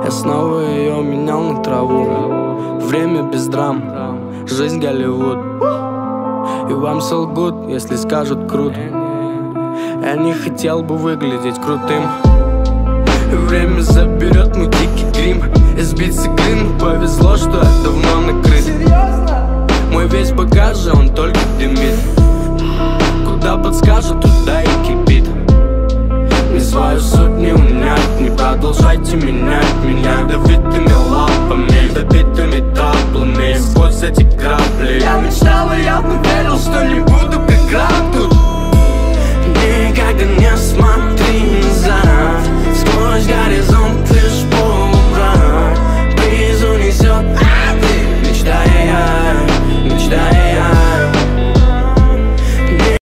Я снова ее менял на траву. Время без драм, жизнь Голливуд. И вам солгут, если скажут круто. Я не хотел бы выглядеть крутым. Время заберет мой дикий грим. Избить с игры, но повезло, что я давно накрыт. Мой весь багаж же, он только дымит. Куда подскажет, туда и кипит. Не свою суть не унять, не продолжайте менять меня ядовитыми лапами, добитыми таблами. Сквозь эти грабли я мечтал, и я верил, что не